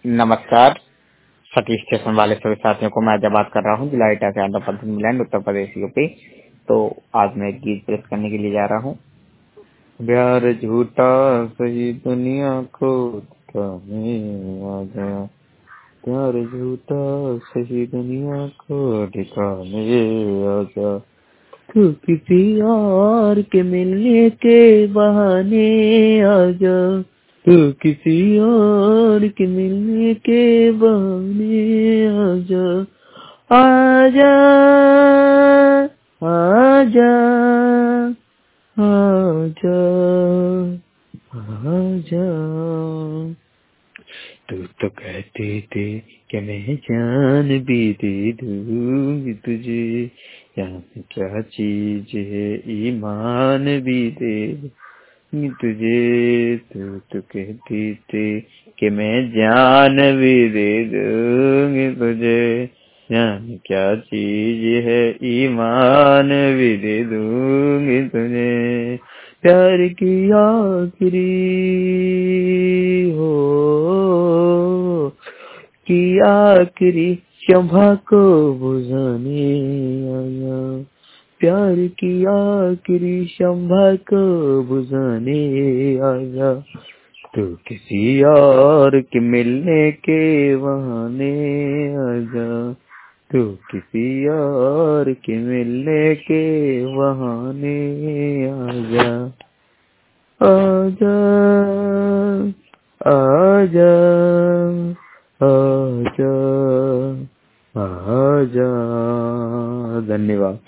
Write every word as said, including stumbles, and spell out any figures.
नमस्कार। सतीश स्टेशन वाले सभी साथियों को मैं आज बात कर रहा हूँ जिला इटा से आंध्र प्रदेश मिलैंड उत्तर प्रदेश यूपी। तो आज मैं एक गीत पेश करने के लिए जा रहा हूँ। प्यार झूठा सही दुनिया को दिखाने आजा, प्यार झूठा सही दुनिया को दिखाने आजा, तू किसी और के मिलने के बहाने आजा, तू किसी और के मिलने के बहाने आजा, आजा आजा आजा आजा। तू तो कहते थे कि मैं जान भी दे दूंगी तुझे, यहाँ क्या चीज है ईमान भी दे तुझे। तू तो कहती थी कि मैं जान भी दे दूंगी तुझे, जान क्या चीज है ईमान भी दे दूंगी तुझे। प्यार की आखिरी हो की आखिरी शम्भा को बुझाने आया, प्यार की आखिरी शम्भा को बुझाने आया, तू किसी और के मिलने के बहाने आजा, तू किसी और के मिलने के बहाने आजा, आजा आजा आजा आजा। धन्यवाद।